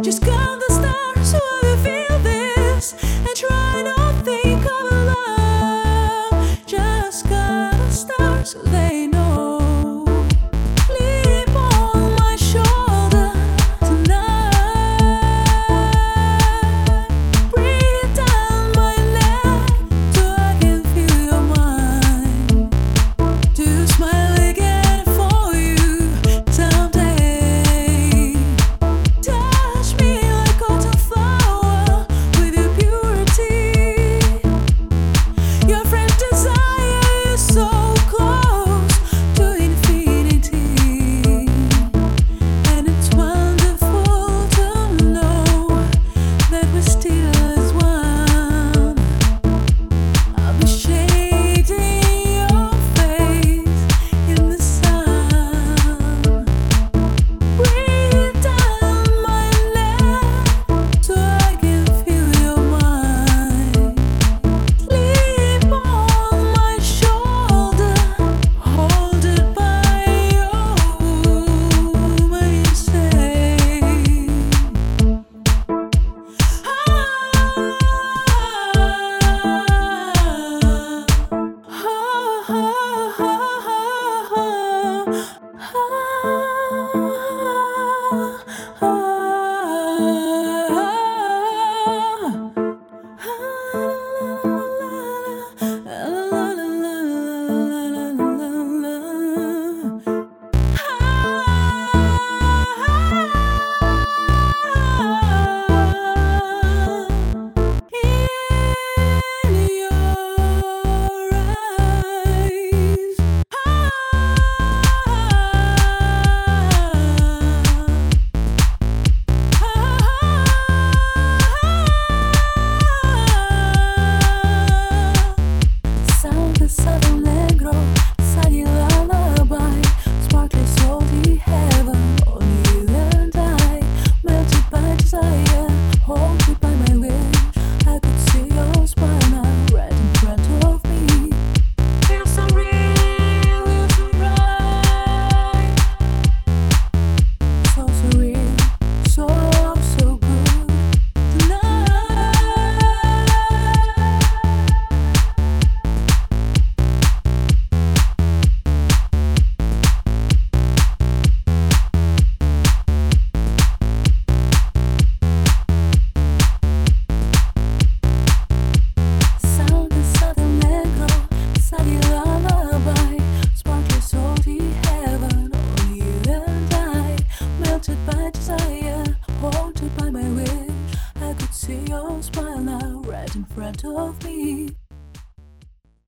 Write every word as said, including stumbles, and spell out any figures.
Just count the stars while you feel this, and try not think of love. Just count the stars, they know. Sleep on my shoulder tonight. Breathe down my neck so I can feel your mind. To smile again for you someday. Touch me like autumn flower with your purity. Your fresh desire is so close to infinity, and it's wonderful to know that we're still as one. I'll be shading your face in the sun. Breathe down my neck so I can feel your mind. Sleep on my shoulder, hold it by your womb when you say, sound the southern negro, sunny lullaby, sparkling salty heaven. Only you and I, melted by desire, haunted by my wish. I could see your smile now, right in front of me. Feels so real, feels so right, so surreal, so so good tonight. Sound the southern negro, sunny lullaby, sparkling salty heaven. Only you and I, melted by desire, haunted by my wish. I could see your smile now, right in front of me.